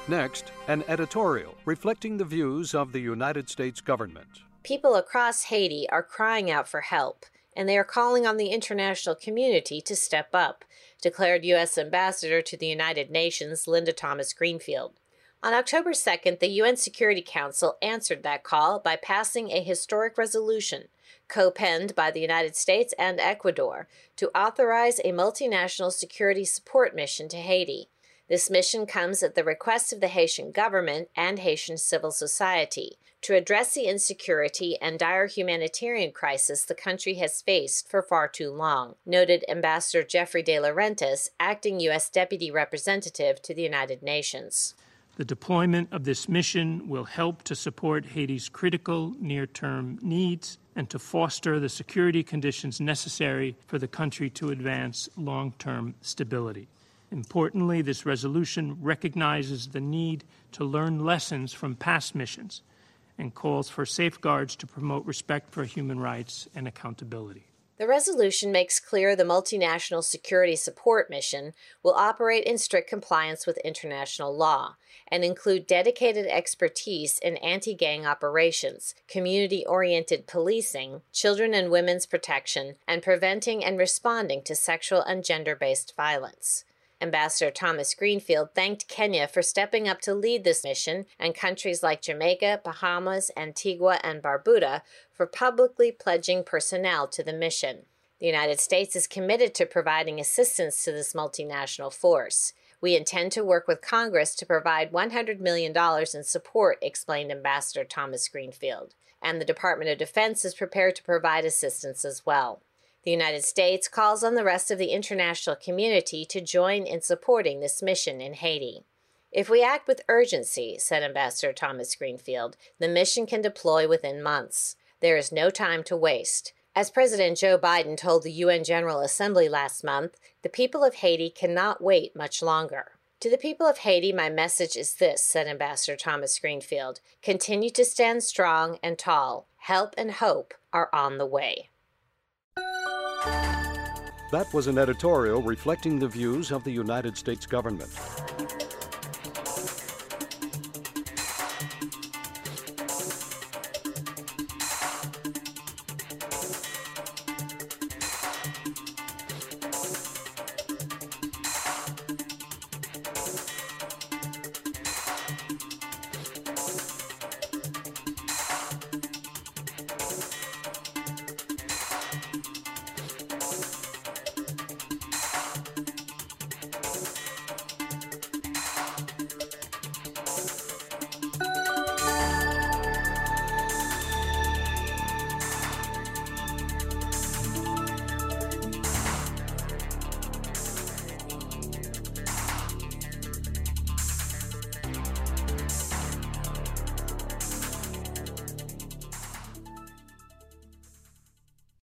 Next, an editorial reflecting the views of the United States government. People across Haiti are crying out for help, and they are calling on the international community to step up, declared U.S. Ambassador to the United Nations Linda Thomas-Greenfield. On October 2nd, the UN Security Council answered that call by passing a historic resolution, co-penned by the United States and Ecuador, to authorize a multinational security support mission to Haiti. This mission comes at the request of the Haitian government and Haitian civil society to address the insecurity and dire humanitarian crisis the country has faced for far too long, noted Ambassador Jeffrey De Laurentiis, acting U.S. Deputy Representative to the United Nations. The deployment of this mission will help to support Haiti's critical near-term needs and to foster the security conditions necessary for the country to advance long-term stability. Importantly, this resolution recognizes the need to learn lessons from past missions and calls for safeguards to promote respect for human rights and accountability. The resolution makes clear the multinational security support mission will operate in strict compliance with international law and include dedicated expertise in anti-gang operations, community-oriented policing, children and women's protection, and preventing and responding to sexual and gender-based violence. Ambassador Thomas-Greenfield thanked Kenya for stepping up to lead this mission and countries like Jamaica, Bahamas, Antigua, and Barbuda for publicly pledging personnel to the mission. The United States is committed to providing assistance to this multinational force. We intend to work with Congress to provide $100 million in support, explained Ambassador Thomas-Greenfield, and the Department of Defense is prepared to provide assistance as well. The United States calls on the rest of the international community to join in supporting this mission in Haiti. If we act with urgency, said Ambassador Thomas-Greenfield, the mission can deploy within months. There is no time to waste. As President Joe Biden told the UN General Assembly last month, the people of Haiti cannot wait much longer. To the people of Haiti, my message is this, said Ambassador Thomas-Greenfield. Continue to stand strong and tall. Help and hope are on the way. That was an editorial reflecting the views of the United States government.